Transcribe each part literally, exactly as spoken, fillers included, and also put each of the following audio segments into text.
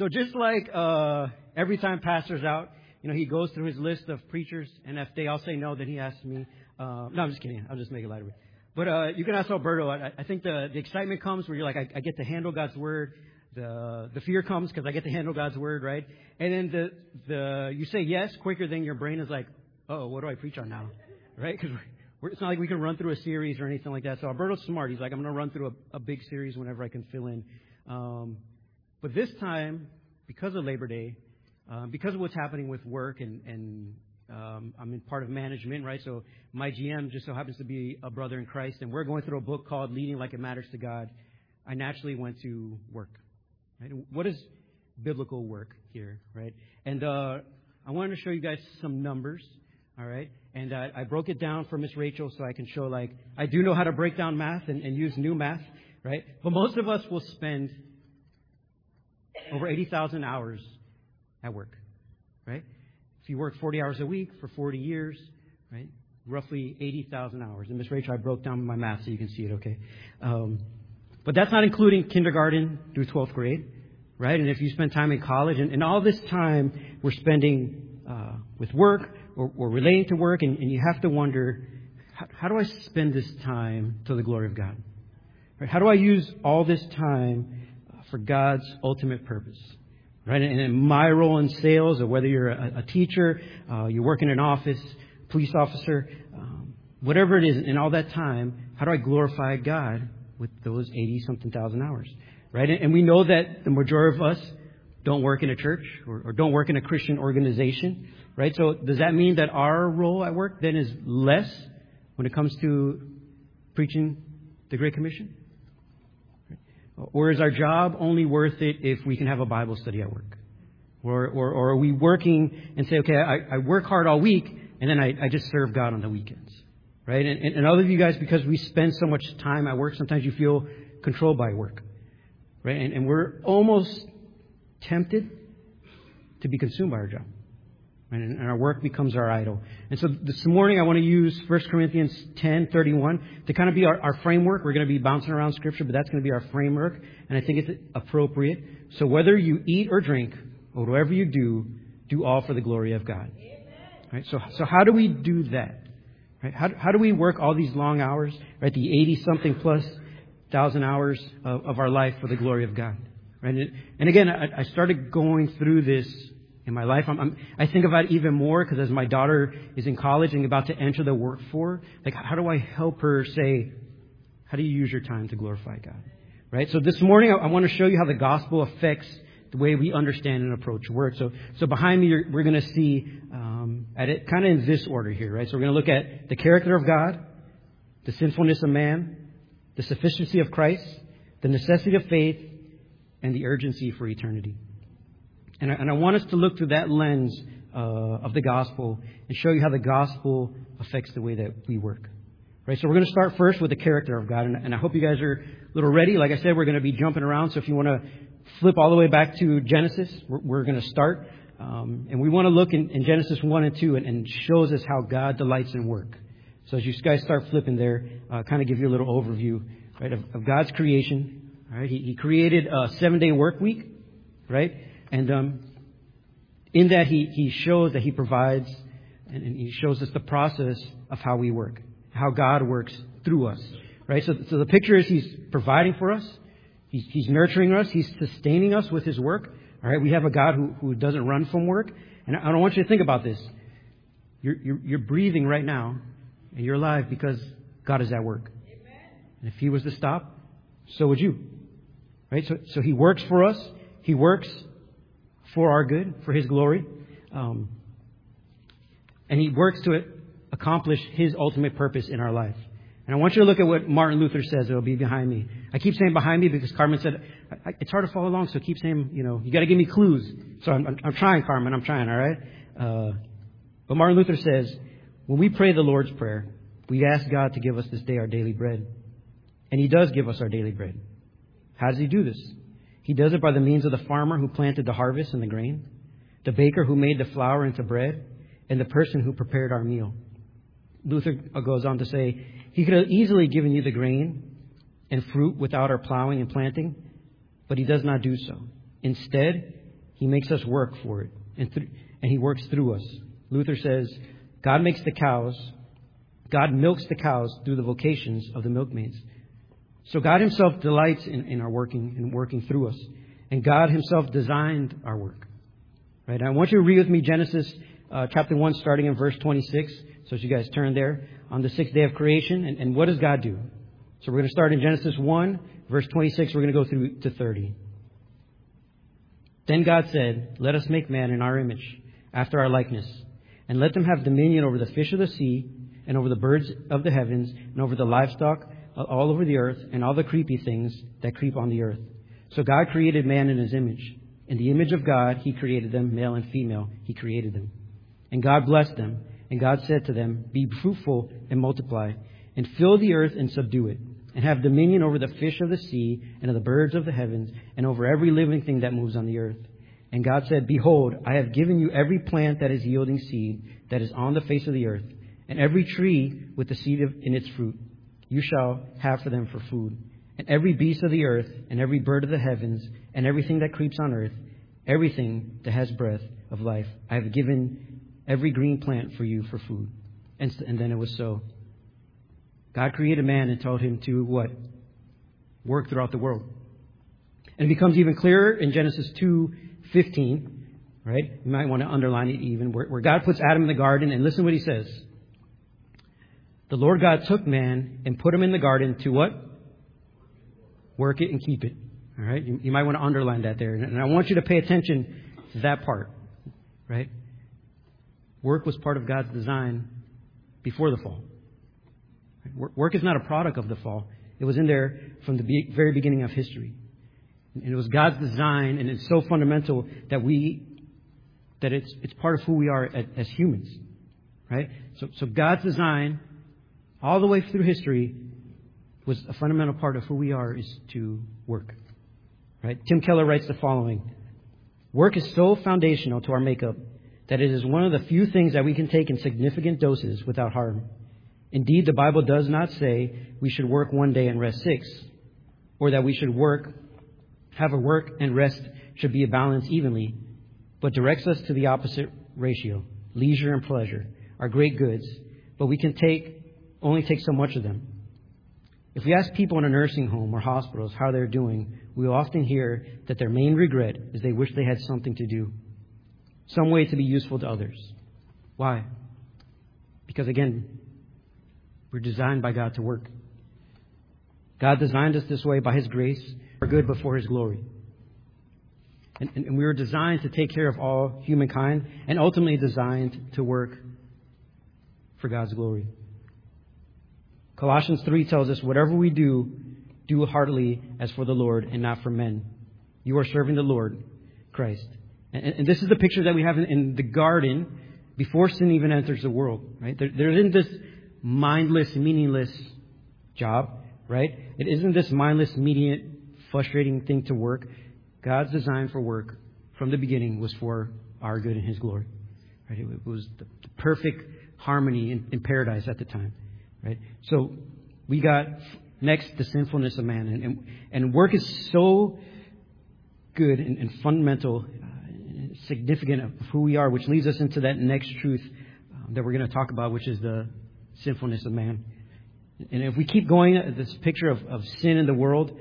So just like uh, every time pastor's out, you know, he goes through his list of preachers, and if they all say no, then he asks me. Uh, no, I'm just kidding. I'll just make it light of it. But uh, you can ask Alberto. I, I think the, the excitement comes where you're like, I, I get to handle God's word. The the fear comes because I get to handle God's word, right? And then the the you say yes quicker than your brain is like, oh, what do I preach on now, right? Because it's not like we can run through a series or anything like that. So Alberto's smart. He's like, I'm going to run through a, a big series whenever I can fill in. Um, but this time, because of Labor Day, uh, because of what's happening with work and and um, I'm in part of management, right? So my G M just so happens to be a brother in Christ, and we're going through a book called Leading Like It Matters to God. I naturally went to work. Right? What is biblical work here, right? And uh, I wanted to show you guys some numbers, all right? And uh, I broke it down for Miss Rachel so I can show, like, I do know how to break down math and, and use new math, right? But most of us will spend over eighty thousand hours at work, right? If you work forty hours a week for forty years, right, roughly eighty thousand hours. And Miss Rachel, I broke down my math so you can see it, okay? Um, but that's not including kindergarten through twelfth grade, right? And if you spend time in college, and, and all this time we're spending uh, with work or, or relating to work, and, and you have to wonder, how, how do I spend this time to the glory of God? Right? How do I use all this time for God's ultimate purpose? Right? And in my role in sales, or whether you're a, a teacher, uh, you work in an office, police officer, um, whatever it is, in all that time, how do I glorify God with those eighty-something thousand hours? Right? And, and we know that the majority of us don't work in a church or, or don't work in a Christian organization. Right? So does that mean that our role at work then is less when it comes to preaching the Great Commission? Or is our job only worth it if we can have a Bible study at work? Or or, or are we working and say, okay, I, I work hard all week and then I, I just serve God on the weekends? Right? And, and, and other of you guys, because we spend so much time at work, sometimes you feel controlled by work. Right? And, and we're almost tempted to be consumed by our job. Right? And, and our work becomes our idol. And so this morning I want to use First Corinthians ten thirty-one to kind of be our, our framework. We're going to be bouncing around Scripture, but that's going to be our framework. And I think it's appropriate. So whether you eat or drink, or whatever you do, do all for the glory of God. Right? So, so how do we do that? Right? How, how do we work all these long hours, right? The eighty-something plus thousand hours of, of our life for the glory of God. Right? And, and again, I, I started going through this in my life. I'm, I'm, I think about it even more because as my daughter is in college and about to enter the workforce, like, how do I help her say, how do you use your time to glorify God? Right? So this morning, I, I want to show you how the gospel affects the way we understand and approach work. So, so behind me, you're, we're going to see um, at it kind of in this order here, right? So we're going to look at the character of God, the sinfulness of man, the sufficiency of Christ, the necessity of faith, and the urgency for eternity. And I, and I want us to look through that lens uh, of the gospel and show you how the gospel affects the way that we work. Right? So we're going to start first with the character of God. And, and I hope you guys are a little ready. Like I said, we're going to be jumping around. So if you want to flip all the way back to Genesis, we're, we're going to start. Um, and we want to look in, in Genesis one and two and, and shows us how God delights in work. So as you guys start flipping there, uh, kind of give you a little overview, right, of, of God's creation. All right? He, he created a seven-day work week, right? And um, in that, he, he shows that he provides and, and he shows us the process of how we work, how God works through us, right? So, so the picture is he's providing for us. He's, he's nurturing us. He's sustaining us with his work. All right. We have a God who, who doesn't run from work. And I don't want you to think about this. You're, you're, you're breathing right now and you're alive because God is at work. Amen. And if he was to stop, so would you. Right. So, so he works for us. He works for our good, for his glory. Um, and he works to accomplish his ultimate purpose in our life. And I want you to look at what Martin Luther says. It'll be behind me. I keep saying behind me because Carmen said, I, I, it's hard to follow along, so keep saying, you know, you got to give me clues. So I'm, I'm, I'm trying, Carmen. I'm trying, all right? Uh, but Martin Luther says, when we pray the Lord's Prayer, we ask God to give us this day our daily bread. And he does give us our daily bread. How does he do this? He does it by the means of the farmer who planted the harvest and the grain, the baker who made the flour into bread, and the person who prepared our meal. Luther goes on to say, he could have easily given you the grain and fruit without our plowing and planting, but he does not do so. Instead, He makes us work for it, and, th- and He works through us. Luther says, God makes the cows, God milks the cows through the vocations of the milkmaids. So God Himself delights in, in our working and working through us. And God Himself designed our work. Right? And I want you to read with me Genesis uh, chapter one, starting in verse twenty-six. So as you guys turn there, on the sixth day of creation. And, and what does God do? So we're going to start in Genesis one, verse twenty-six. We're going to go through to thirty. Then God said, let us make man in our image, after our likeness, and let them have dominion over the fish of the sea, and over the birds of the heavens, and over the livestock all over the earth, and all the creepy things that creep on the earth. So God created man in His image. In the image of God, He created them, male and female. He created them. And God blessed them. And God said to them, be fruitful and multiply, and fill the earth and subdue it, and have dominion over the fish of the sea, and of the birds of the heavens, and over every living thing that moves on the earth. And God said, behold, I have given you every plant that is yielding seed, that is on the face of the earth, and every tree with the seed of, in its fruit. You shall have for them for food. And every beast of the earth, and every bird of the heavens, and everything that creeps on earth, everything that has breath of life, I have given every green plant for you for food. And, and then it was so. God created man and told him to what? Work throughout the world. And it becomes even clearer in Genesis two fifteen, right? You might want to underline it even, where, where God puts Adam in the garden, and listen what He says. The Lord God took man and put him in the garden to what? Work it and keep it. All right? You, you might want to underline that there. And I want you to pay attention to that part, right? Work was part of God's design before the fall. Work is not a product of the fall. It was in there from the very beginning of history. And it was God's design, and it's so fundamental that we, that it's it's part of who we are as, as humans, right? So, so God's design, all the way through history, was a fundamental part of who we are, is to work, right? Tim Keller writes the following: work is so foundational to our makeup that it is one of the few things that we can take in significant doses without harm. Indeed, the Bible does not say we should work one day and rest six, or that we should work, have a work and rest should be a balance evenly, but directs us to the opposite ratio. Leisure and pleasure are great goods, but we can take only take so much of them. If we ask people in a nursing home or hospitals how they're doing, we will often hear that their main regret is they wish they had something to do, some way to be useful to others. Why? Because again, we're designed by God to work. God designed us this way by His grace, for good before His glory. And, and, and we were designed to take care of all humankind, and ultimately designed to work for God's glory. Colossians three tells us, whatever we do, do heartily as for the Lord and not for men. You are serving the Lord, Christ. And, and this is the picture that we have in, in the garden before sin even enters the world. Right? There, there isn't this mindless, meaningless job. Right? It isn't this mindless, immediate, frustrating thing to work. God's design for work from the beginning was for our good and His glory. Right? It was the perfect harmony in, in paradise at the time. Right? So we got next the sinfulness of man, and and, and work is so good and, and fundamental, uh, significant of who we are, which leads us into that next truth um, that we're going to talk about, which is the sinfulness of man. And if we keep going at this picture of, of sin in the world,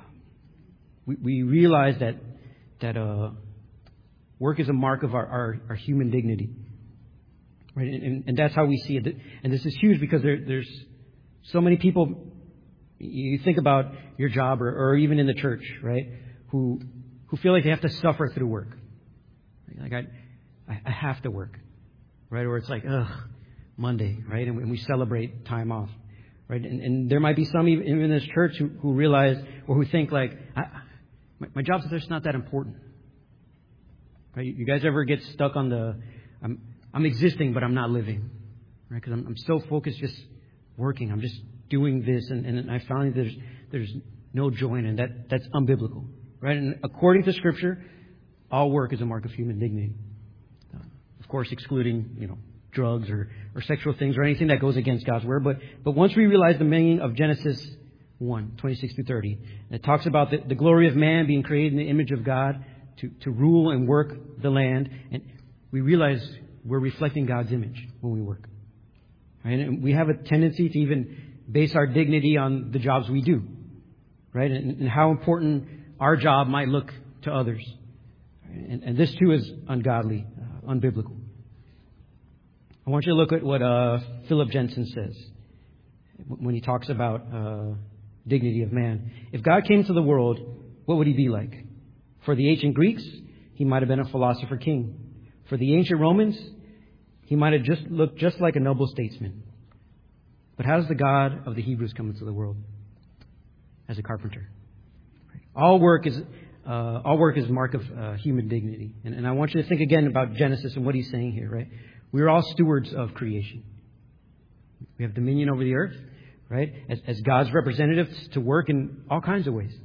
we, we realize that that uh, work is a mark of our, our, our human dignity. Right? And, and that's how we see it. And this is huge because there, there's so many people, you think about your job or, or even in the church, right, who who feel like they have to suffer through work. Like, I, I have to work, right? Or it's like, ugh, Monday, right? And we celebrate time off, right? And, and there might be some even in this church who, who realize or who think like, I, my, my job's just not that important. Right? You guys ever get stuck on the, I'm, I'm existing, but I'm not living, right? Because I'm, I'm so focused just working. I'm just doing this. And, and I found there's, there's no joy in it. That, that's unbiblical, right? And according to Scripture, all work is a mark of human dignity. Uh, of course, excluding, you know, drugs or, or sexual things or anything that goes against God's word. But, but once we realize the meaning of Genesis one, twenty-six through thirty, it talks about the, the glory of man being created in the image of God, to, to rule and work the land. And we realize we're reflecting God's image when we work. Right? And we have a tendency to even base our dignity on the jobs we do. Right? And, and how important our job might look to others. And, and this too is ungodly, uh, unbiblical. I want you to look at what uh, Philip Jensen says when he talks about uh, dignity of man. If God came to the world, what would he be like? For the ancient Greeks, he might have been a philosopher king. For the ancient Romans, he might have just looked just like a noble statesman. But how does the God of the Hebrews come into the world? As a carpenter. All work is uh, all work is a mark of uh, human dignity. And, and I want you to think again about Genesis and what he's saying here, right? We are all stewards of creation. We have dominion over the earth, right? As, as God's representatives to work in all kinds of ways.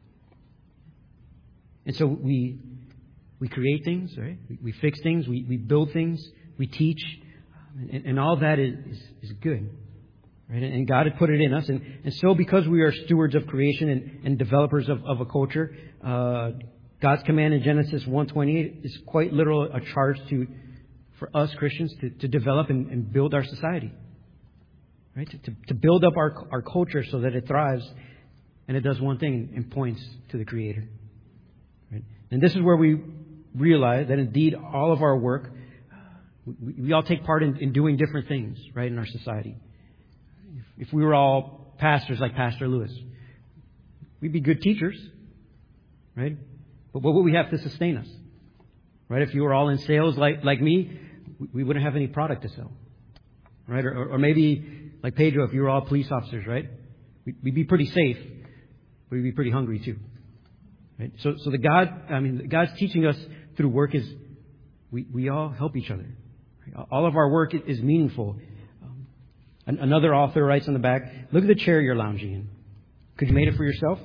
And so we we create things, right? We, we fix things, we, we build things, we teach, and, and all that is, is, is good. Right? And God had put it in us. And, and so because we are stewards of creation and, and developers of, of a culture, uh, God's command in Genesis one twenty-eight is quite literal a charge to for us Christians to, to develop and, and build our society. Right? To, to, to build up our, our culture so that it thrives. And it does one thing and points to the Creator. Right? And this is where we realize that indeed all of our work, we, we all take part in, in doing different things, right, in our society. If we were all pastors like Pastor Lewis, we'd be good teachers, right? But what would we have to sustain us? Right? If you were all in sales like, like me, we wouldn't have any product to sell. Right? Or, or maybe like Pedro, if you were all police officers, right? We'd be pretty safe, but we'd be pretty hungry too. Right? So, so the God, I mean, God's teaching us through work is we, we all help each other. Right? All of our work is meaningful. Another author writes on the back, look at the chair you're lounging in. Could you make it for yourself?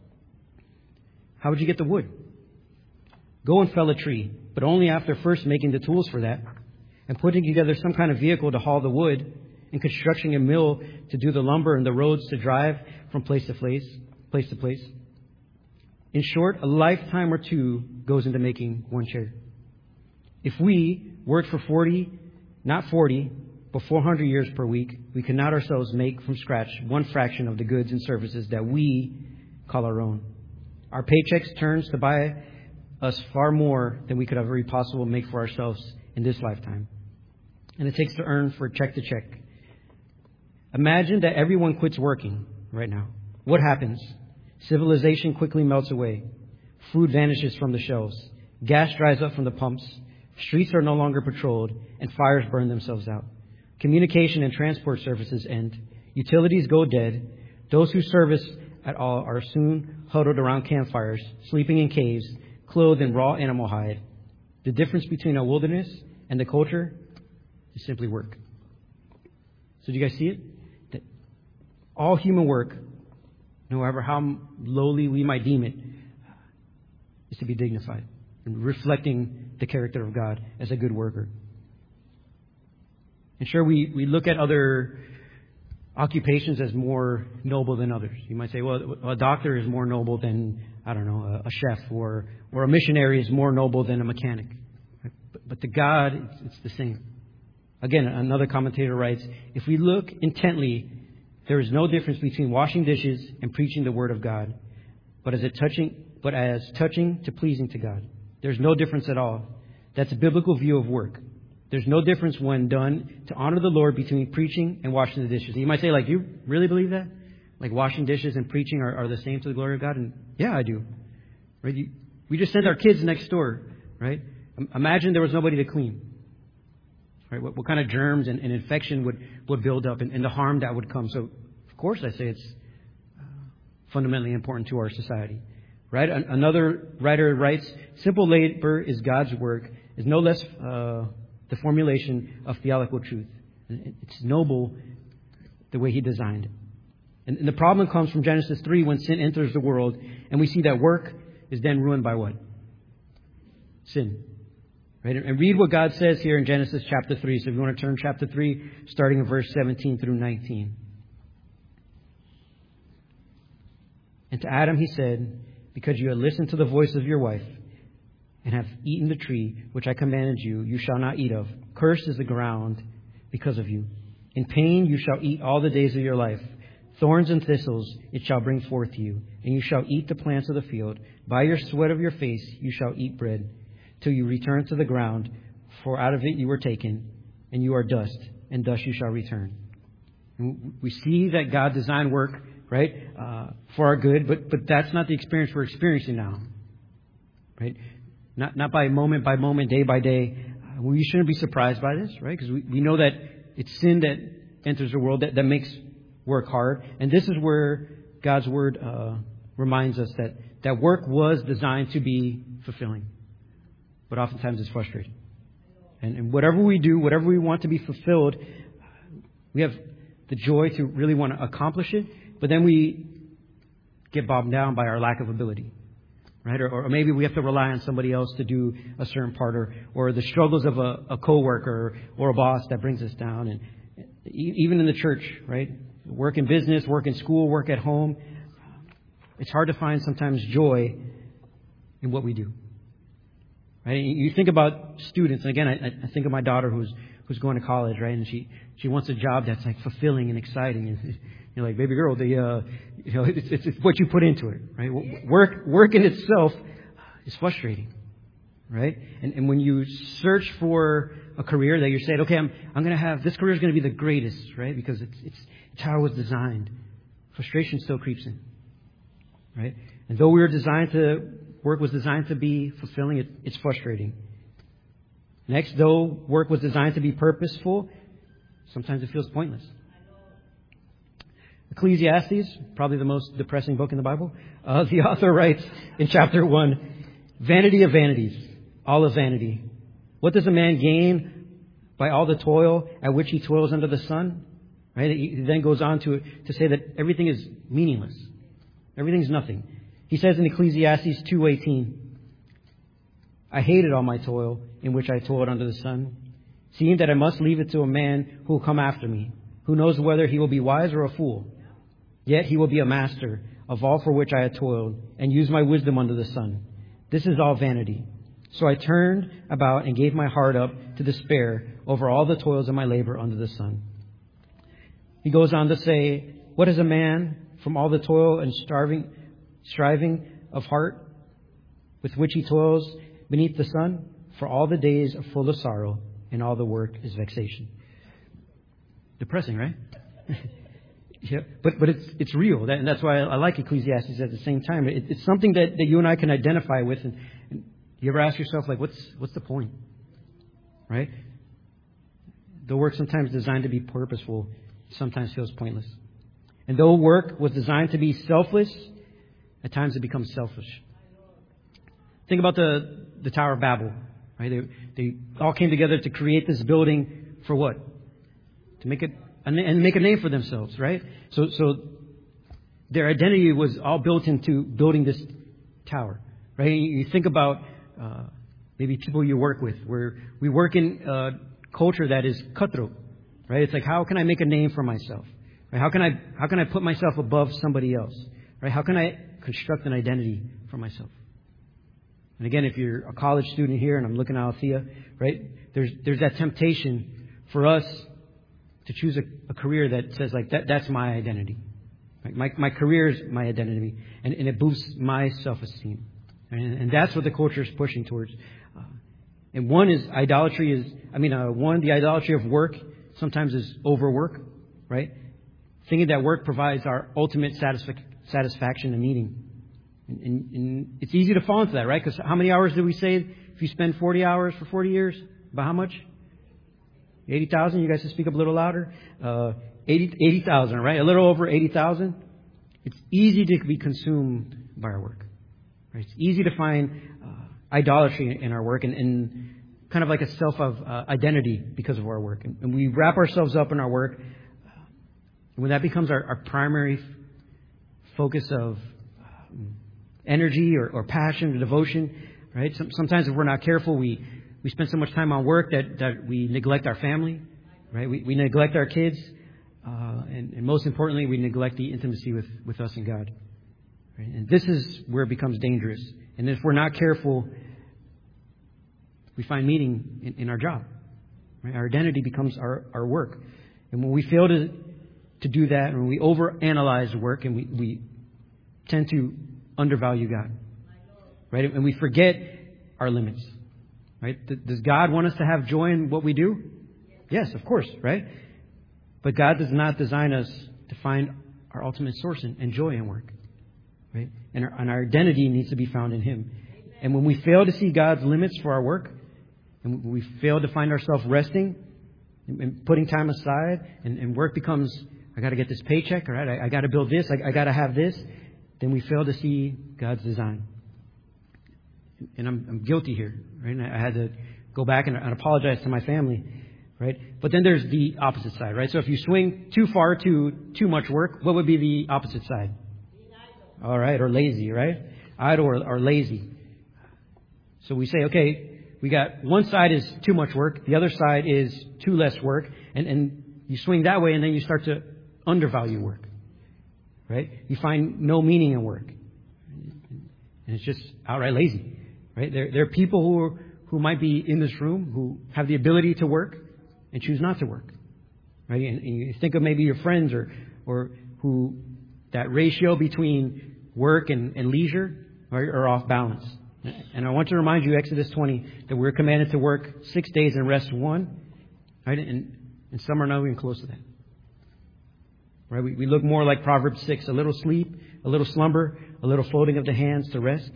How would you get the wood? Go and fell a tree, but only after first making the tools for that and putting together some kind of vehicle to haul the wood and constructing a mill to do the lumber and the roads to drive from place to place, place to place. In short, a lifetime or two goes into making one chair. If we worked for forty, not forty, but four hundred years per week, we could not ourselves make from scratch one fraction of the goods and services that we call our own. Our paychecks turns to buy us far more than we could ever possibly make for ourselves in this lifetime. And it takes to earn for check to check. Imagine that everyone quits working right now. What happens? Civilization quickly melts away. Food vanishes from the shelves. Gas dries up from the pumps. Streets are no longer patrolled, and fires burn themselves out. Communication and transport services end. Utilities go dead. Those who service at all are soon huddled around campfires, sleeping in caves, clothed in raw animal hide. The difference between a wilderness and the culture is simply work. So do you guys see it? That all human work, no matter how lowly we might deem it, is to be dignified and reflecting the character of God as a good worker. And sure, we, we look at other occupations as more noble than others. You might say, well, a doctor is more noble than, I don't know, a, a chef, or or a missionary is more noble than a mechanic. But, but to God, it's, it's the same. Again, another commentator writes, if we look intently, there is no difference between washing dishes and preaching the word of God, but as a touching, but as touching to pleasing to God. There's no difference at all. That's a biblical view of work. There's no difference when done to honor the Lord between preaching and washing the dishes. And you might say, like, you really believe that? Like washing dishes and preaching are, are the same to the glory of God? And yeah, I do. Right? You, we just sent our kids next door, right? Imagine there was nobody to clean. Right? What, what kind of germs and, and infection would, would build up, and, and the harm that would come. So, of course, I say it's fundamentally important to our society. Right? An, another writer writes, simple labor is God's work, is no less uh, the formulation of theological truth. It's noble the way He designed it. And, and the problem comes from Genesis three when sin enters the world, and we see that work is then ruined by what? Sin. Right? And read what God says here in Genesis chapter three. So if you want to turn chapter three, starting in verse seventeen through nineteen. And to Adam He said, because you have listened to the voice of your wife and have eaten the tree which I commanded you, you shall not eat of. Cursed is the ground because of you. In pain you shall eat all the days of your life. Thorns and thistles it shall bring forth to you, and you shall eat the plants of the field. By your sweat of your face you shall eat bread, till you return to the ground, for out of it you were taken, and you are dust, and dust you shall return. And we see that God designed work, right, uh, for our good, but but that's not the experience we're experiencing now, right? Not not by moment by moment, day by day. Uh, we shouldn't be surprised by this, right? Because we, we know that it's sin that enters the world that, that makes work hard. And this is where God's Word uh, reminds us that, that work was designed to be fulfilling. But oftentimes it's frustrating. And, and whatever we do, whatever we want to be fulfilled, we have the joy to really want to accomplish it. But then we get bogged down by our lack of ability. Right? Or, or maybe we have to rely on somebody else to do a certain part, or, or the struggles of a, a coworker or a boss that brings us down. And even in the church, right? Work in business, work in school, work at home. It's hard to find sometimes joy in what we do. Right? You think about students, and again, I, I think of my daughter who's who's going to college, right? And she, she wants a job that's like fulfilling and exciting. And you're like, baby girl, the uh, you know, it's, it's, it's what you put into it, right? Work work in itself is frustrating, right? And and when you search for a career that you're saying, okay, I'm I'm going to have this career is going to be the greatest, right? Because it's it's it's how it was designed. Frustration still creeps in, right? And though we were designed to work was designed to be fulfilling, it, it's frustrating. Next, though work was designed to be purposeful, sometimes it feels pointless. Ecclesiastes, probably the most depressing book in the Bible. Uh, the author writes in chapter one, vanity of vanities, all is vanity. What does a man gain by all the toil at which he toils under the sun? Right? He then goes on to, to say that everything is meaningless. Everything's nothing. He says in Ecclesiastes two eighteen, I hated all my toil in which I toiled under the sun, seeing that I must leave it to a man who will come after me, who knows whether he will be wise or a fool. Yet he will be a master of all for which I had toiled, and used my wisdom under the sun. This is all vanity. So I turned about and gave my heart up to despair over all the toils of my labor under the sun. He goes on to say, what is a man from all the toil and starving, striving of heart with which he toils beneath the sun? For all the days are full of sorrow, and all the work is vexation. Depressing, right? Yeah, but but it's it's real, that, and that's why I, I like Ecclesiastes at the same time. It, it's something that, that you and I can identify with. And, and you ever ask yourself, like, what's what's the point, right? The work sometimes designed to be purposeful sometimes feels pointless. And though work was designed to be selfless, at times it becomes selfish. Think about the the Tower of Babel, right? They they all came together to create this building for what? To make it and make a name for themselves, right? So, so their identity was all built into building this tower, right? You think about uh, maybe people you work with, where we work in a culture that is cutthroat, right? It's like, how can I make a name for myself? Right? How can I how can I put myself above somebody else? Right? How can I construct an identity for myself? And again, if you're a college student here, and I'm looking at Althea, right? There's there's that temptation for us to choose a, a career that says like that that's my identity. Right? My my career is my identity, and, and it boosts my self-esteem. And, and that's what the culture is pushing towards. Uh, and one is idolatry is I mean uh, one the idolatry of work sometimes is overwork, right? Thinking that work provides our ultimate satisfa- satisfaction and meaning. And, and, and it's easy to fall into that, right? Because how many hours do we say if you spend forty hours for forty years? About how much? eighty thousand. You guys can speak up a little louder. Uh, eighty thousand, right? A little over eighty thousand. It's easy to be consumed by our work. Right? It's easy to find uh, idolatry in our work and, and kind of like a self of uh, identity because of our work. And, and we wrap ourselves up in our work. When that becomes our, our primary f- focus of um, energy or, or passion or devotion, right? Some, sometimes if we're not careful, we We spend so much time on work that, that we neglect our family, right? We, we neglect our kids. Uh, and, and most importantly, we neglect the intimacy with, with us and God. Right? And this is where it becomes dangerous. And if we're not careful, we find meaning in, in our job. Right? Our identity becomes our, our work. And when we fail to to do that, and when we overanalyze work, and we, we tend to undervalue God. Right? And we forget our limits. Right? Does God want us to have joy in what we do? Yes, of course, right? But God does not design us to find our ultimate source and, and joy in work. Right? And our, and our identity needs to be found in Him. And when we fail to see God's limits for our work, and when we fail to find ourselves resting and, and putting time aside, and, and work becomes, I got to get this paycheck, all right? I, I got to build this, I, I got to have this, then we fail to see God's design. And I'm, I'm guilty here, right? And I had to go back and, and apologize to my family, right? But then there's the opposite side, right? So if you swing too far to too much work, what would be the opposite side? All right, or lazy, right? Idle or, or lazy. So we say, okay, we got one side is too much work, the other side is too less work, and, and you swing that way, and then you start to undervalue work, right? You find no meaning in work, and it's just outright lazy, right? There, there are people who are, who might be in this room who have the ability to work and choose not to work, right? And, and you think of maybe your friends or or who that ratio between work and, and leisure are, are off balance. And I want to remind you, Exodus twenty, that we're commanded to work six days and rest one, right? And, and some are not even close to that, right? We, we look more like Proverbs six, a little sleep, a little slumber, a little folding of the hands to rest.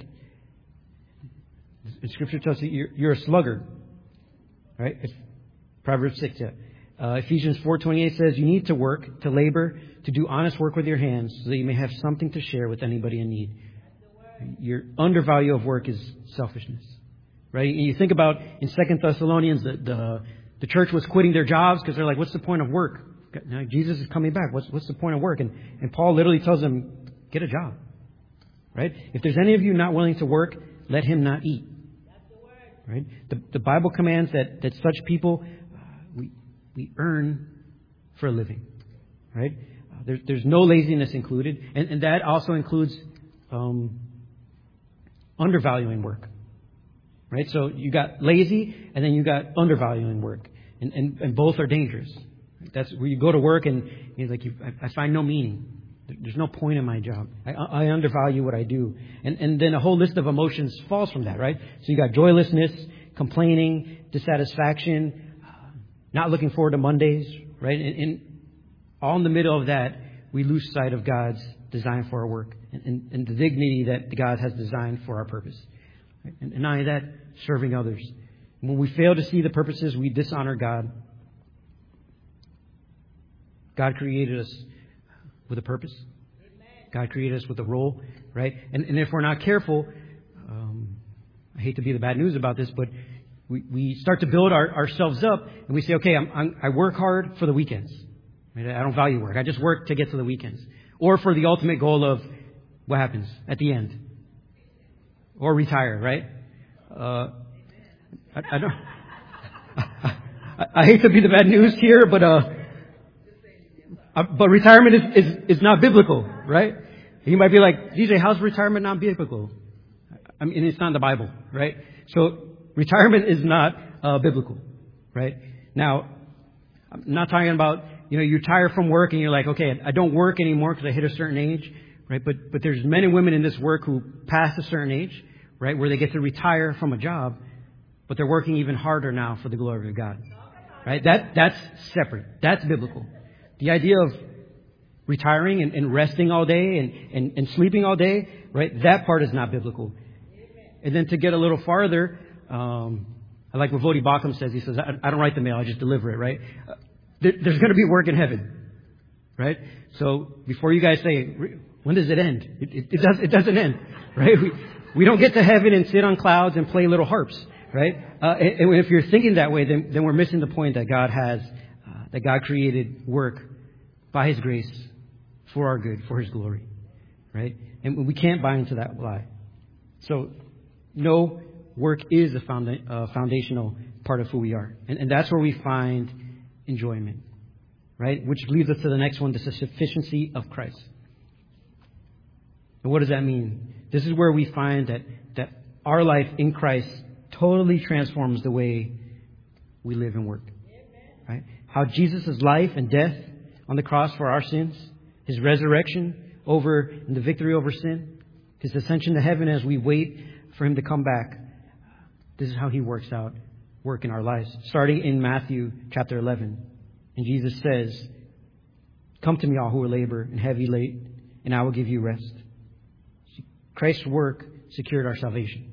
The Scripture tells you you're, you're a sluggard, right? If, Proverbs six, yeah. Uh, Ephesians four twenty-eight says you need to work, to labor, to do honest work with your hands so that you may have something to share with anybody in need. Your undervalue of work is selfishness, right? And you think about in Second Thessalonians, the, the the church was quitting their jobs because they're like, what's the point of work? Now, Jesus is coming back. What's what's the point of work? And and Paul literally tells them, get a job, right? If there's any of you not willing to work, let him not eat, right? The the Bible commands that that such people uh, we we earn for a living, right? Uh, there's there's no laziness included, and and that also includes um, undervaluing work, right? So you got lazy, and then you got undervaluing work, and and, and both are dangerous. That's where you go to work and you're like, you, I, I find no meaning. There's no point in my job. I, I undervalue what I do, and and then a whole list of emotions falls from that, right? So you got joylessness, complaining, dissatisfaction, uh, not looking forward to Mondays, right? And, and all in the middle of that, we lose sight of God's design for our work and, and, and the dignity that God has designed for our purpose. Right? And, and not only that, serving others. When we fail to see the purposes, we dishonor God. God created us with a purpose. God created us with a role, right? And, and if we're not careful, um, I hate to be the bad news about this, but we, we start to build our, ourselves up, and we say, okay, I'm, I'm, I work hard for the weekends. Right? I don't value work. I just work to get to the weekends. Or for the ultimate goal of what happens at the end. Or retire, right? Uh, I, I don't. I, I hate to be the bad news here, but uh, uh but retirement is, is is not biblical, right? You might be like, D J, how's retirement not biblical? I mean, it's not in the Bible, right? So retirement is not uh, biblical, right? Now, I'm not talking about, you know, you retire from work and you're like, okay, I don't work anymore because I hit a certain age, right? But but there's men and women in this work who pass a certain age, right, where they get to retire from a job, but they're working even harder now for the glory of God, right? That that's separate. That's biblical. The idea of retiring and, and resting all day and, and, and sleeping all day, right? That part is not biblical. And then to get a little farther, um, I like what Vodi Bakum says. He says, I, I don't write the mail, I just deliver it, right? Uh, there, there's going to be work in heaven, right? So before you guys say, when does it end? It, it, it, does, it doesn't end, right? We, we don't get to heaven and sit on clouds and play little harps, right? Uh, and, and if you're thinking that way, then, then we're missing the point that God has, uh, that God created work by His grace for our good, for His glory, right? And we can't buy into that lie. So, no, work is a founda- uh, foundational part of who we are. And, and that's where we find enjoyment, right? Which leads us to the next one, the sufficiency of Christ. And what does that mean? This is where we find that, that our life in Christ totally transforms the way we live and work. Right? How Jesus' life and death on the cross for our sins, His resurrection over and the victory over sin, His ascension to heaven as we wait for Him to come back. This is how He works out work in our lives. Starting in Matthew chapter eleven. And Jesus says, "Come to me all who are labor and heavy laden, and I will give you rest." Christ's work secured our salvation.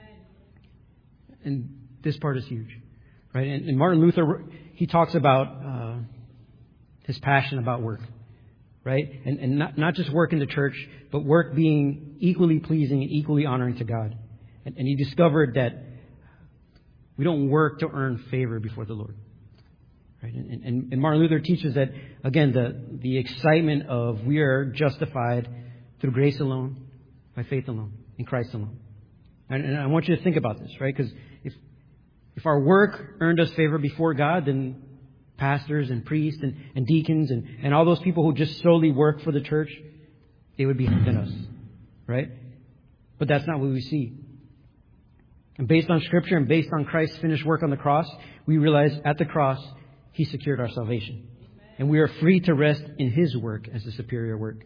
And this part is huge. Right? And, and Martin Luther, he talks about uh, his passion about work. Right? And, and not, not just work in the church, but work being equally pleasing and equally honoring to God. And, and he discovered that we don't work to earn favor before the Lord. Right? And, and, and Martin Luther teaches that, again, the, the excitement of we are justified through grace alone, by faith alone, in Christ alone. And, and I want you to think about this, right? Because if, if our work earned us favor before God, then pastors and priests and, and deacons and, and all those people who just solely work for the church, they would be than us, right? But that's not what we see. And based on Scripture and based on Christ's finished work on the cross, we realize at the cross, He secured our salvation. And we are free to rest in His work as the superior work.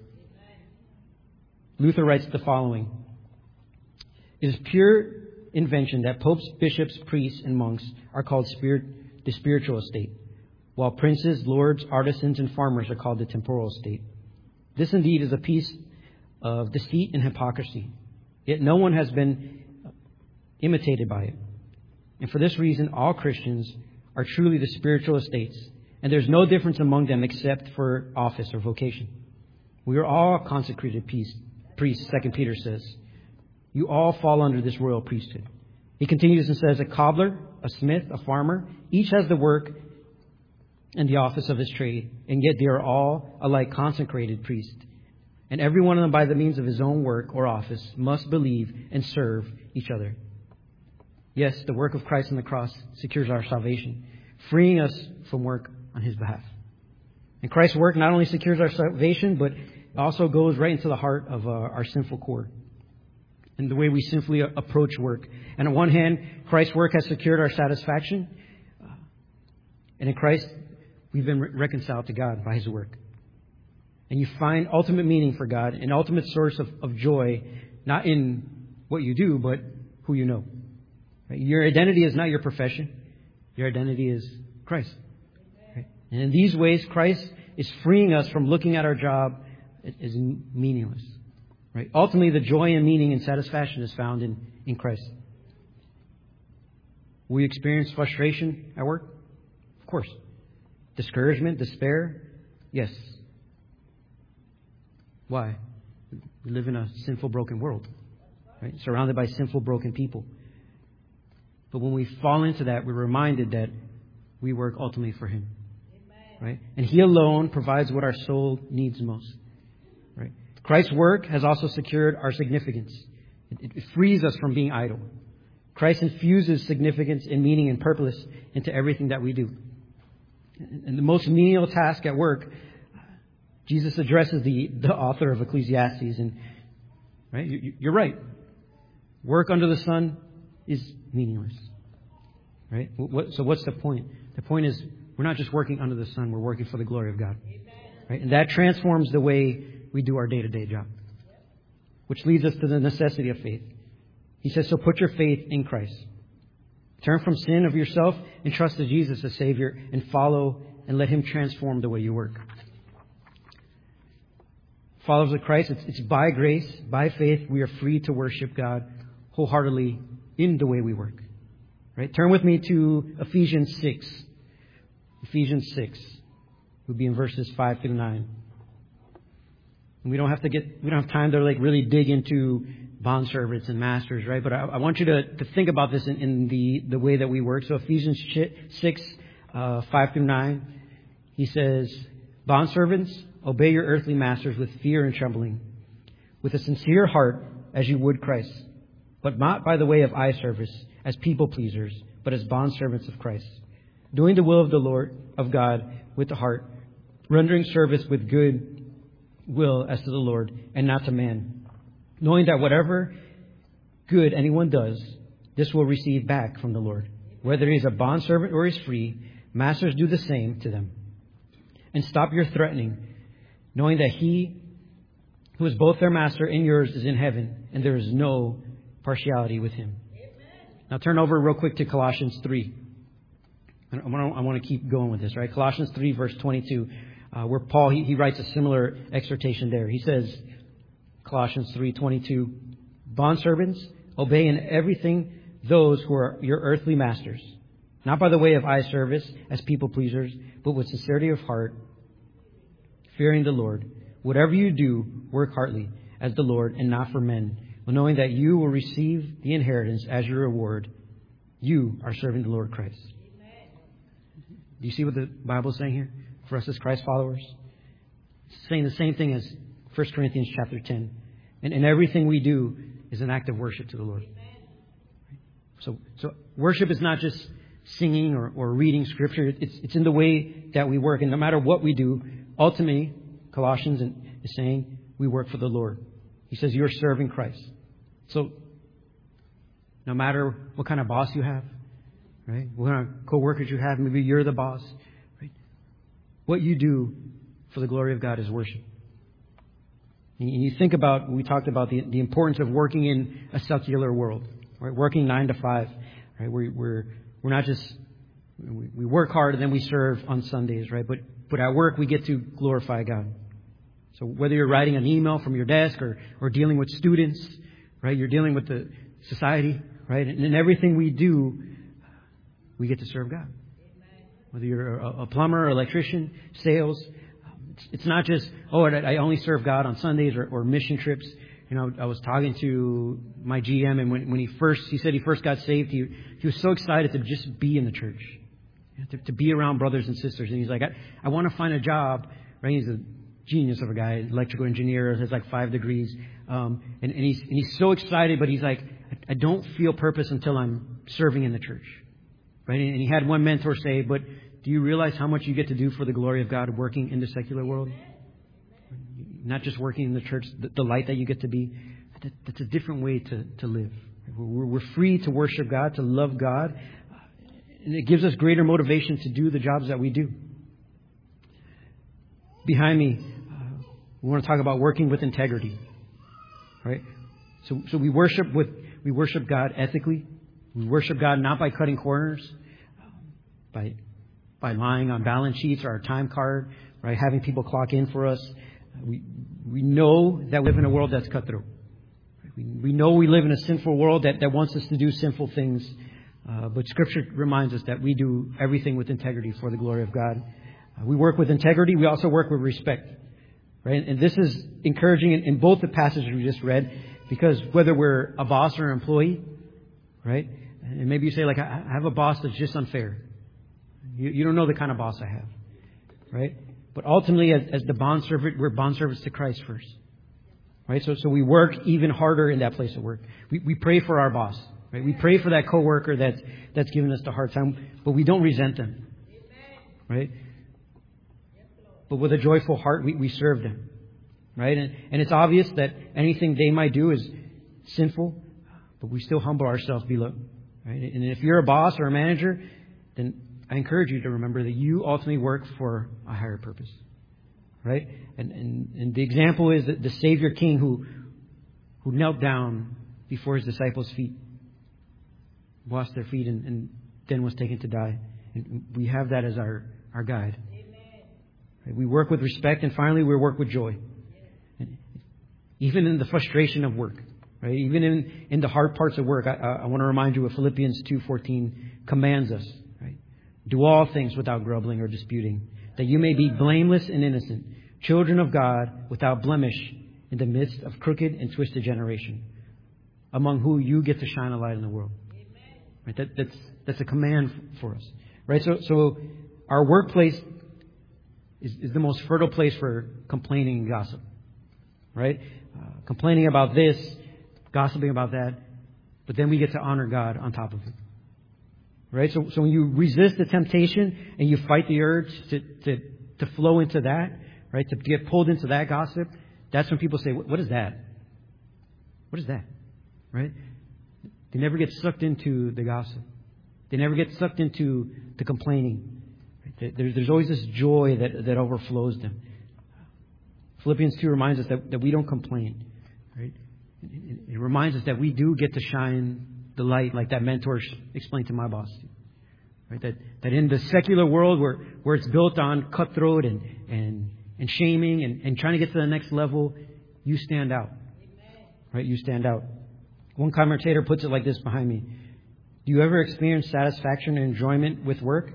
Luther writes the following. "It is pure invention that popes, bishops, priests, and monks are called spirit, the spiritual estate, while princes, lords, artisans, and farmers are called the temporal estate. This indeed is a piece of deceit and hypocrisy. Yet no one has been imitated by it. And for this reason, all Christians are truly the spiritual estates, and there's no difference among them except for office or vocation. We are all consecrated priests, Second Peter says. You all fall under this royal priesthood." He continues and says, "A cobbler, a smith, a farmer, each has the work and the office of his trade, and yet they are all alike consecrated priests. And every one of them, by the means of his own work or office, must believe and serve each other." Yes, the work of Christ on the cross secures our salvation, freeing us from work on His behalf. And Christ's work not only secures our salvation, but also goes right into the heart of uh, our sinful core and the way we sinfully approach work. And on one hand, Christ's work has secured our satisfaction. Uh, and in Christ, we've been re- reconciled to God by His work. And you find ultimate meaning for God, an ultimate source of, of joy, not in what you do, but who you know. Right? Your identity is not your profession. Your identity is Christ. Right? And in these ways, Christ is freeing us from looking at our job as meaningless. Right? Ultimately, the joy and meaning and satisfaction is found in, in Christ. Will you experience frustration at work? Of course. Discouragement, despair? Yes. Why? We live in a sinful, broken world, right? Surrounded by sinful, broken people. But when we fall into that, we're reminded that we work ultimately for Him, right? And He alone provides what our soul needs most, right? Christ's work has also secured our significance. It, it frees us from being idle. Christ infuses significance and meaning and purpose into everything that we do. And the most menial task at work, Jesus addresses the, the author of Ecclesiastes, and right, you, you're right. Work under the sun is meaningless, right? What, so what's the point? The point is we're not just working under the sun; we're working for the glory of God, right? And that transforms the way we do our day-to-day job, which leads us to the necessity of faith. He says, "So put your faith in Christ. Turn from sin of yourself and trust in Jesus as Savior, and follow and let Him transform the way you work." Followers of Christ, it's, it's by grace, by faith, we are free to worship God wholeheartedly in the way we work. Right? Turn with me to Ephesians six. Ephesians six would be in verses five through nine. And we don't have to get, we don't have time to like really dig into bondservants and masters, right? But I, I want you to, to think about this in, in the, the way that we work. So Ephesians six, uh, five through nine, he says, "Bondservants, obey your earthly masters with fear and trembling, with a sincere heart as you would Christ, but not by the way of eye service as people pleasers, but as bondservants of Christ, doing the will of the Lord of God with the heart, rendering service with good will as to the Lord and not to man, knowing that whatever good anyone does, this will receive back from the Lord. Whether he is a bondservant or is free, masters do the same to them. And stop your threatening, knowing that he who is both their master and yours is in heaven, and there is no partiality with him. Now turn over real quick to Colossians three. I want to, I want to keep going with this, right? Colossians three, verse twenty-two, uh, where Paul, he, he writes a similar exhortation there. He says, Colossians three, twenty-two, bondservants, obey in everything those who are your earthly masters, not by the way of eye service as people pleasers, but with sincerity of heart, fearing the Lord. Whatever you do, work heartily as the Lord and not for men, but knowing that you will receive the inheritance as your reward. You are serving the Lord Christ. Do you see what the Bible is saying here for us as Christ followers? It's saying the same thing as First Corinthians chapter ten. And, and everything we do is an act of worship to the Lord. So, so worship is not just singing or, or reading Scripture. It's, it's in the way that we work. And no matter what we do, ultimately, Colossians is saying we work for the Lord. He says you're serving Christ. So no matter what kind of boss you have, right? What kind of co-workers you have, maybe you're the boss, right? What you do for the glory of God is worship. And you think about, we talked about the, the importance of working in a secular world, right? Working nine to five, right? We're, we're, we're not just, we, we work hard and then we serve on Sundays, right? But, but at work we get to glorify God. So whether you're writing an email from your desk or, or dealing with students, right? You're dealing with the society, right? And in everything we do, we get to serve God. Whether you're a, a plumber, or electrician, sales, it's, it's not just, oh, I only serve God on Sundays or, or mission trips. You know, I was talking to my G M, and when, when he first, he said he first got saved, he, he was so excited to just be in the church, to, to be around brothers and sisters. And he's like, I, I want to find a job, right? He's a genius of a guy, electrical engineer, has like five degrees. Um, and, and he's, and he's so excited, but he's like, I, I don't feel purpose until I'm serving in the church. Right? And he had one mentor say, but do you realize how much you get to do for the glory of God working in the secular world? Not just working in the church, the, the light that you get to be. That, that's a different way to, to live. We're, we're free to worship God, to love God. And it gives us greater motivation to do the jobs that we do. Behind me, uh, we want to talk about working with integrity. Right? So, so we worship with, we worship God ethically. We worship God not by cutting corners, by by lying on balance sheets or our time card, right? Having people clock in for us. We we know that we live in a world that's cutthroat. We, we know we live in a sinful world that, that wants us to do sinful things. Uh, but Scripture reminds us that we do everything with integrity for the glory of God. Uh, we work with integrity. We also work with respect, right? And this is encouraging in, in both the passages we just read, because whether we're a boss or an employee, right? And maybe you say, like, I have a boss that's just unfair. You, you don't know the kind of boss I have, right? But ultimately, as, as the bondservant, we're bondservants to Christ first, right? So, so we work even harder in that place of work. We, we pray for our boss, right? We pray for that coworker that's that's giving us the hard time, but we don't resent them, right? But with a joyful heart, we, we serve them, right? And, and it's obvious that anything they might do is sinful, but we still humble ourselves below, right? And if you're a boss or a manager, then I encourage you to remember that you ultimately work for a higher purpose, right? And and, and the example is that the Savior King who who knelt down before his disciples' feet, washed their feet, and, and then was taken to die. And we have that as our, our guide. Right? We work with respect, and finally we work with joy. And even in the frustration of work, right? Even in, in the hard parts of work, I, I want to remind you what Philippians two fourteen commands us. Right? Do all things without grumbling or disputing, that you may be blameless and innocent, children of God without blemish in the midst of crooked and twisted generation, among who you get to shine a light in the world. Right? That, that's that's a command for us. Right? So so our workplace is, is the most fertile place for complaining and gossip. Right? Uh, complaining about this, gossiping about that, but then we get to honor God on top of it. Right? So so when you resist the temptation and you fight the urge to to, to flow into that, right? To get pulled into that gossip, that's when people say, what, what is that? What is that? Right? They never get sucked into the gossip. They never get sucked into the complaining. Right? There, there's always this joy that, that overflows them. Philippians two reminds us that, that we don't complain. Right? It, it reminds us that we do get to shine the light, like that mentor explained to my boss. Right? That that in the secular world where, where it's built on cutthroat and and, and shaming and, and trying to get to the next level, you stand out. Right? You stand out. One commentator puts it like this behind me. Do you ever experience satisfaction and enjoyment with work?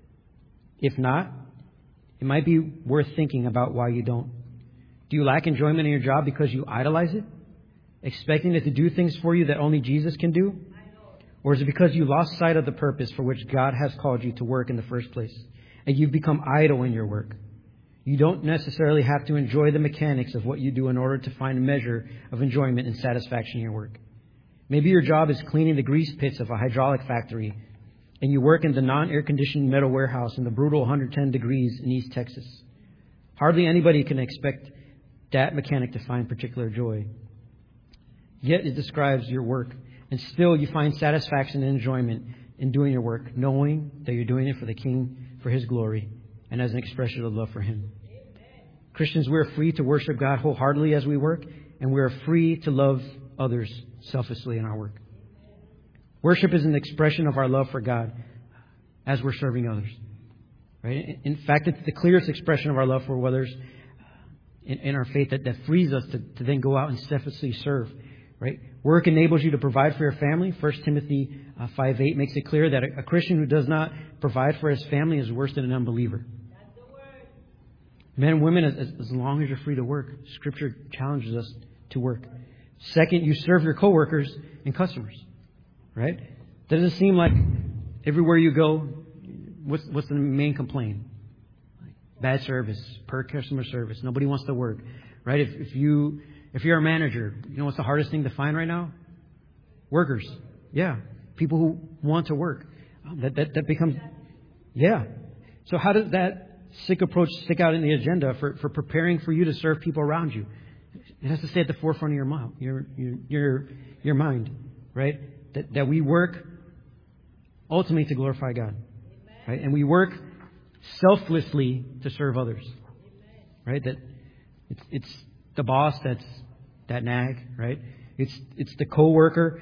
If not, it might be worth thinking about why you don't. Do you lack enjoyment in your job because you idolize it? Expecting it to do things for you that only Jesus can do? Or is it because you lost sight of the purpose for which God has called you to work in the first place, and you've become idle in your work? You don't necessarily have to enjoy the mechanics of what you do in order to find a measure of enjoyment and satisfaction in your work. Maybe your job is cleaning the grease pits of a hydraulic factory, and you work in the non-air-conditioned metal warehouse in the brutal one hundred ten degrees in East Texas. Hardly anybody can expect that mechanic to find particular joy. Yet it describes your work, and still you find satisfaction and enjoyment in doing your work, knowing that you're doing it for the King, for His glory, and as an expression of love for Him. Christians, we're free to worship God wholeheartedly as we work, and we're free to love others selflessly in our work. Worship is an expression of our love for God as we're serving others. Right? In fact, it's the clearest expression of our love for others in, in our faith that, that frees us to, to then go out and selflessly serve. Right? Work enables you to provide for your family. First Timothy uh, five eight makes it clear that a, a Christian who does not provide for his family is worse than an unbeliever. That's the word. Men and women, as, as long as you're free to work, Scripture challenges us to work. Second, you serve your coworkers and customers. Right? Does it seem like everywhere you go, what's, what's the main complaint? Bad service, poor customer service. Nobody wants to work. Right? If, if you if you're a manager, you know what's the hardest thing to find right now? Workers. Yeah. People who want to work. That that, that becomes yeah. So how does that sick approach stick out in the agenda for, for preparing for you to serve people around you? It has to stay at the forefront of your mind, your your your, your mind, right? That that we work ultimately to glorify God, right? And we work selflessly to serve others, right? That it's it's the boss that's that nag, right? It's it's the coworker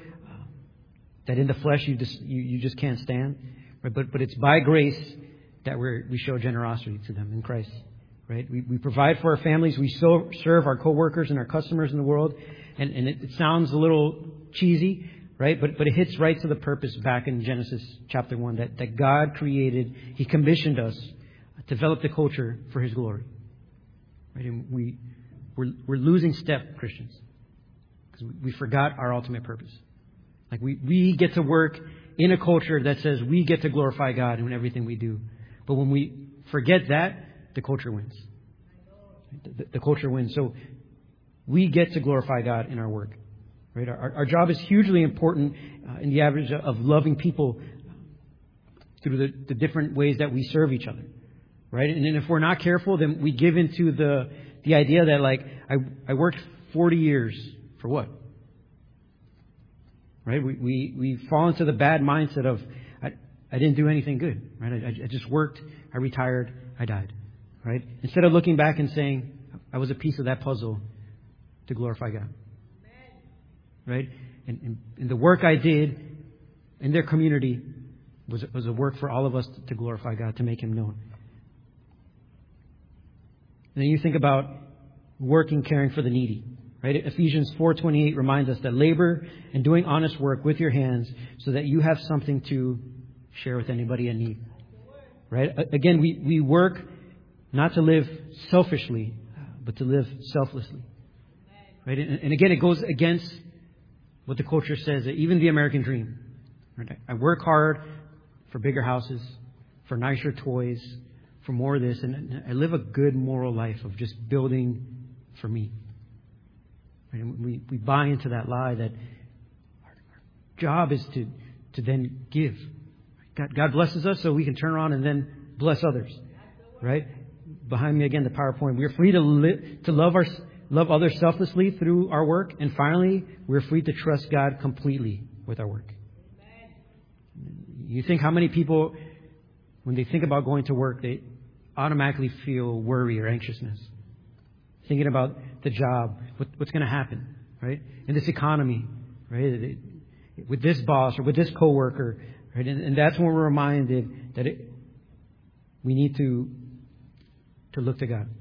that in the flesh you just you, you just can't stand, right? But but it's by grace that we we show generosity to them in Christ. Right? We, we provide for our families. We so serve our coworkers and our customers in the world. And, and it, it sounds a little cheesy, right? But but it hits right to the purpose back in Genesis chapter one that, that God created. He commissioned us to develop the culture for His glory. Right? And we we're, we're losing step, Christians, because we, we forgot our ultimate purpose. Like we, we get to work in a culture that says we get to glorify God in everything we do. But when we forget that, the culture wins. The, the culture wins. So we get to glorify God in our work. Right? Our, our job is hugely important uh, in the average of loving people through the, the different ways that we serve each other. Right? And then if we're not careful, then we give into the the idea that like I I worked forty years for what? Right? We we we fall into the bad mindset of I I didn't do anything good. Right? I, I just worked. I retired. I died. Right? Instead of looking back and saying, I was a piece of that puzzle to glorify God. Right? And, and, and the work I did in their community was, was a work for all of us to, to glorify God, to make Him known. And then you think about working, caring for the needy. Right? Ephesians four twenty-eight reminds us that labor and doing honest work with your hands so that you have something to share with anybody in need. Right? Again, we, we work not to live selfishly, but to live selflessly. Right? And, and again, it goes against what the culture says, even the American dream. Right? I work hard for bigger houses, for nicer toys, for more of this, and I live a good moral life of just building for me. Right? And we, we buy into that lie that our job is to, to then give. God, God blesses us so we can turn around and then bless others. Right? Behind me again, the PowerPoint. We're free to li- to love our love others selflessly through our work, and finally, we're free to trust God completely with our work. You think how many people, when they think about going to work, they automatically feel worry or anxiousness. Thinking about the job, what, what's going to happen, right? In this economy, right? With this boss or with this coworker, right? And, and that's when we're reminded that it, we need to to look to God,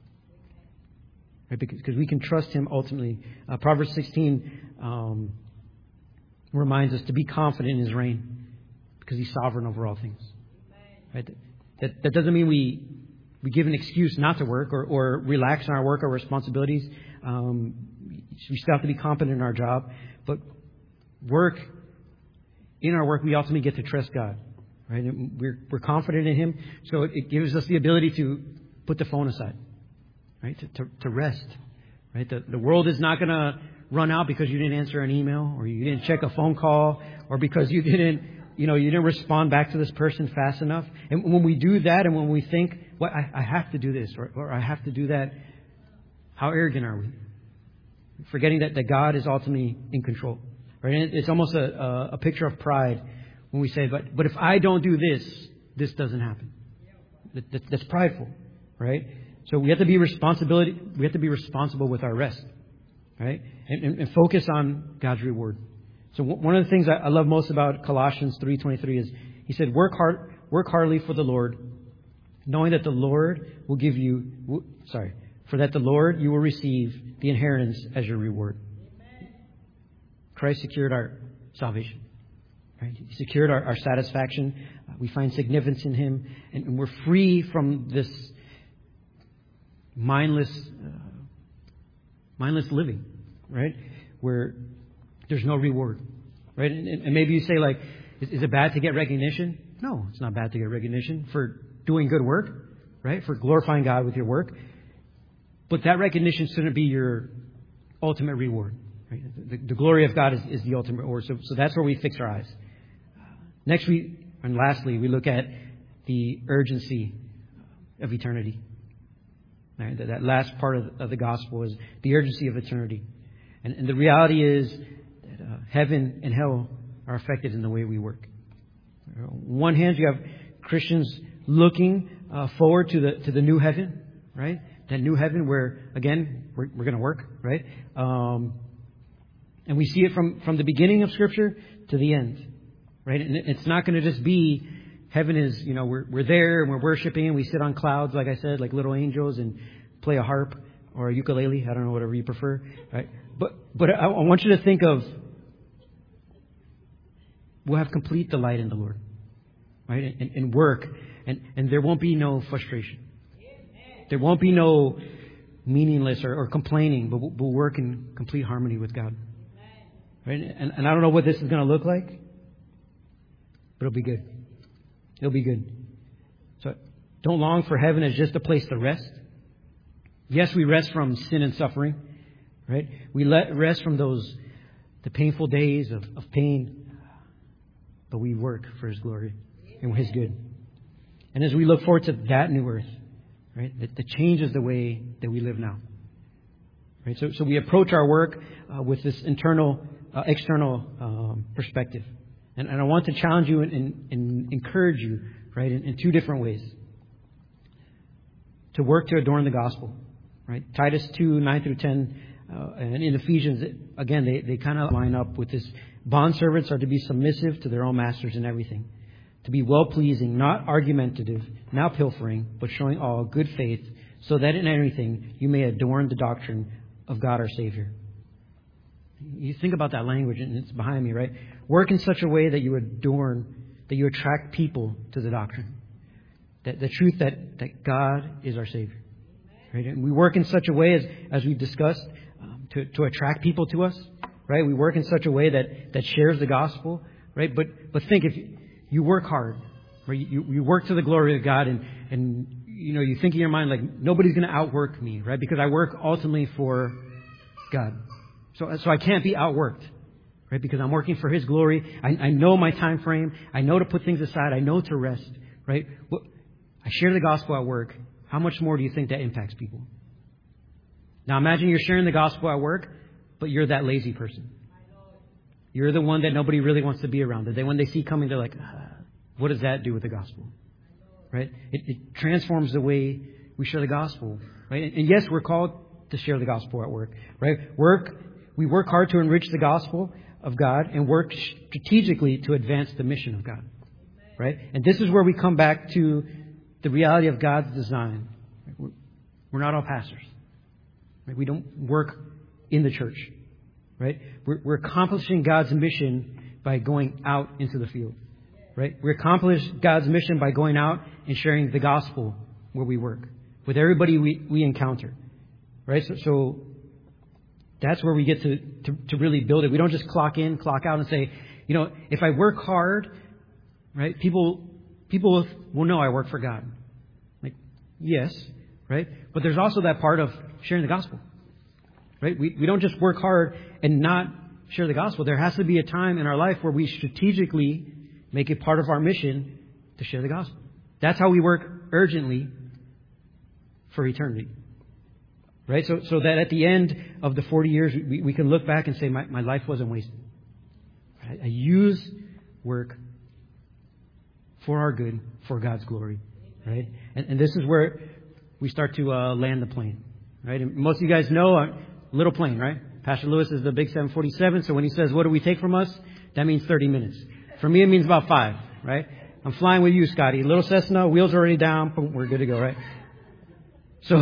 right? Because, because we can trust Him ultimately. Uh, Proverbs sixteen um, reminds us to be confident in His reign because He's sovereign over all things, right? That that doesn't mean we we give an excuse not to work or, or relax on our work or responsibilities. Um, we still have to be competent in our job, but work in our work we ultimately get to trust God, right? And we're we're confident in Him, so it, it gives us the ability to put the phone aside, right? To to, to rest, right? The the world is not going to run out because you didn't answer an email or you didn't check a phone call or because you didn't. You know, you didn't respond back to this person fast enough. And when we do that and when we think, well, I, I have to do this or, or I have to do that, how arrogant are we? Forgetting that, that God is ultimately in control. Right? And it's almost a, a, a picture of pride when we say, but but if I don't do this, this doesn't happen. That, that, that's prideful. Right? So we have to be responsibility. We have to be responsible with our rest. Right? And, and, and focus on God's reward. So one of the things I love most about Colossians three twenty-three is he said, work hard, work heartily for the Lord, knowing that the Lord will give you, sorry, for that the Lord you will receive the inheritance as your reward. Christ secured our salvation. Right? He secured our, our satisfaction. Uh, we find significance in Him, and, and we're free from this mindless, uh, mindless living, right? Where there's no reward, right? And, and maybe you say, like, is, is it bad to get recognition? No, it's not bad to get recognition for doing good work, right? For glorifying God with your work. But that recognition shouldn't be your ultimate reward. Right? The, the glory of God is, is the ultimate reward. So, so that's where we fix our eyes. Next, we and lastly, we look at the urgency of eternity. Right? That, that last part of the, of the gospel is the urgency of eternity. And, and the reality is that uh, heaven and hell are affected in the way we work. On one hand, you have Christians looking uh, forward to the to the new heaven, right? That new heaven where, again, we're, we're going to work, right? Um, and we see it from, from the beginning of Scripture to the end, right? And it's not going to just be heaven is, you know, we're we're there and we're worshiping and we sit on clouds, like I said, like little angels and play a harp or a ukulele. I don't know, whatever you prefer, right? But but I, I want you to think of, we'll have complete delight in the Lord, right? And, and work, and, and there won't be no frustration. There won't be no meaningless or, or complaining, but we'll, we'll work in complete harmony with God. Right? And, and I don't know what this is going to look like, but it'll be good. It'll be good. So don't long for heaven as just a place to rest. Yes, we rest from sin and suffering, right? We let rest from those, the painful days of, of pain, but we work for His glory and His good. And as we look forward to that new earth, right, that, that changes the way that we live now. Right? So, so we approach our work uh, with this internal, uh, external um, perspective. And, and I want to challenge you and, and, and encourage you, right, in, in two different ways. To work to adorn the gospel, right? Titus two, nine through ten, uh, and in Ephesians, again, they, they kind of line up with this. Bondservants are to be submissive to their own masters in everything. To be well-pleasing, not argumentative, not pilfering, but showing all good faith, so that in everything you may adorn the doctrine of God our Savior. You think about that language, and it's behind me, right? Work in such a way that you adorn, that you attract people to the doctrine. That the truth that, that God is our Savior. Right? And we work in such a way, as, as we've discussed, um, to, to attract people to us. Right? We work in such a way that, that shares the gospel. Right? But but think, if you, you work hard, right? You, you work to the glory of God, and, and you know, you think in your mind, like, nobody's going to outwork me, right? Because I work ultimately for God. So, so I can't be outworked, right? Because I'm working for His glory. I, I know my time frame. I know to put things aside. I know to rest, right? Well, I share the gospel at work. How much more do you think that impacts people? Now imagine you're sharing the gospel at work, but you're that lazy person. You're the one that nobody really wants to be around. That they, when they see coming, they're like, ah, what does that do with the gospel? Right? It, it transforms the way we share the gospel. Right? And, and yes, we're called to share the gospel at work. Right? Work. We work hard to enrich the gospel of God and work strategically to advance the mission of God. Right? And this is where we come back to the reality of God's design. We're, we're not all pastors. Right? We don't work in the church. Right? We're, we're accomplishing God's mission by going out into the field. Right? We accomplish God's mission by going out and sharing the gospel where we work, with everybody we, we encounter. Right? So, so that's where we get to, to, to really build it. We don't just clock in, clock out and say, you know, if I work hard, right, people people will know I work for God. Like, yes, right? But there's also that part of sharing the gospel. Right? We, we don't just work hard and not share the gospel. There has to be a time in our life where we strategically make it part of our mission to share the gospel. That's how we work urgently for eternity. Right? So, so that at the end of the forty years, we, we can look back and say, my, my life wasn't wasted. Right? I use work for our good, for God's glory. Right? And, and this is where we start to uh, land the plane. Right? And most of you guys know, uh, little plane, right? Pastor Lewis is the big seven forty-seven. So when he says, what do we take from us? That means thirty minutes. For me, it means about five, right? I'm flying with you, Scotty. Little Cessna, wheels are already down. Boom, we're good to go, right? So,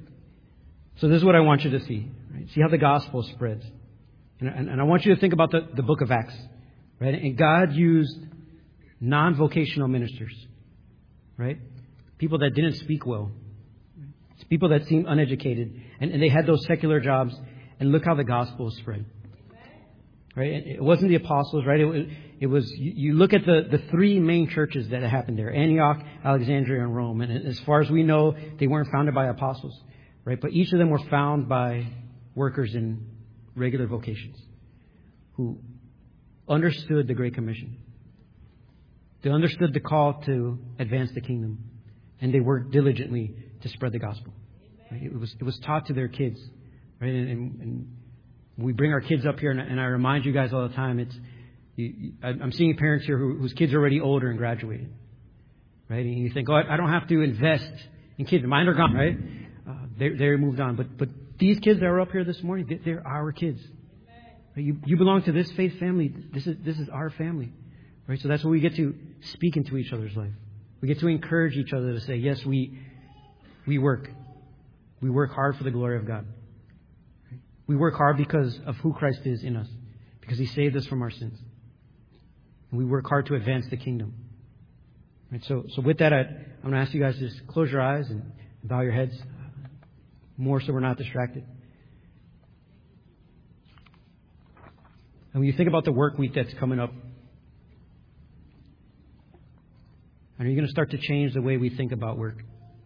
so this is what I want you to see, right? See how the gospel spreads. And, and, and I want you to think about the, the book of Acts, right? And God used non-vocational ministers, right? People that didn't speak well. It's people that seemed uneducated. And, and they had those secular jobs. And look how the gospel spread. Right? It wasn't the apostles, right? It, it was, you, you look at the, the three main churches that happened there. Antioch, Alexandria, and Rome. And as far as we know, they weren't founded by apostles. Right? But each of them were found by workers in regular vocations who understood the Great Commission. They understood the call to advance the kingdom. And they worked diligently to spread the gospel. Right? It was, it was taught to their kids. Right? And, and, and we bring our kids up here, and, and I remind you guys all the time, it's you, you, I'm seeing parents here who, whose kids are already older and graduated. Right? And you think, oh, I don't have to invest in kids. Mine are gone, right? Uh, they're, they're moved on. But but these kids that are up here this morning, they're our kids. Right? You, you belong to this faith family. This is this is our family. Right? So that's what we get to speak into each other's life. We get to encourage each other to say, yes, we we work. We work hard for the glory of God. We work hard because of who Christ is in us, because He saved us from our sins. And we work hard to advance the kingdom. Right, so, so with that, I, I'm going to ask you guys to just close your eyes and bow your heads, more so we're not distracted. And when you think about the work week that's coming up, and are you going to start to change the way we think about work?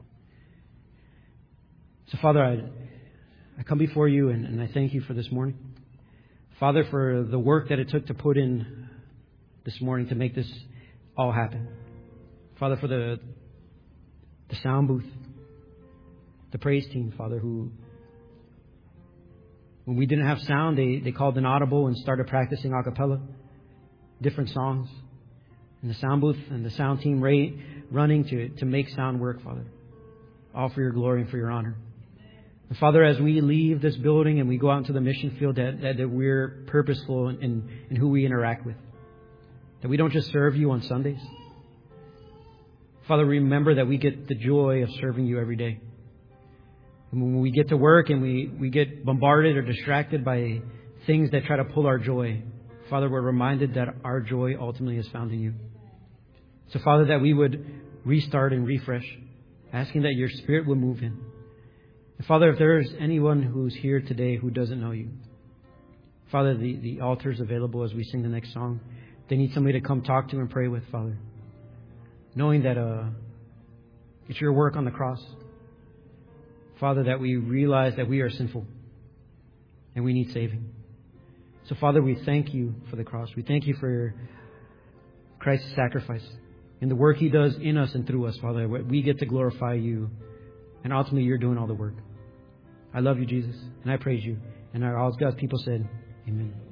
So, Father, I... I come before you and, and I thank you for this morning. Father, for the work that it took to put in this morning to make this all happen. Father, for the the sound booth, the praise team, Father, who, when we didn't have sound, they, they called an audible and started practicing a cappella, different songs. And the sound booth and the sound team rate, running to, to make sound work, Father. All for your glory and for your honor. And Father, as we leave this building and we go out into the mission field, that, that, that we're purposeful in, in who we interact with. That we don't just serve you on Sundays. Father, remember that we get the joy of serving you every day. And when we get to work and we, we get bombarded or distracted by things that try to pull our joy, Father, we're reminded that our joy ultimately is found in you. So, Father, that we would restart and refresh, asking that your Spirit would move in. And Father, if there is anyone who's here today who doesn't know you, Father, the, the altar is available as we sing the next song. They need somebody to come talk to and pray with, Father. Knowing that uh, it's your work on the cross. Father, that we realize that we are sinful and we need saving. So, Father, we thank you for the cross. We thank you for Christ's sacrifice and the work He does in us and through us, Father. We get to glorify you, and ultimately you're doing all the work. I love you, Jesus, and I praise you. And all God's people said, amen.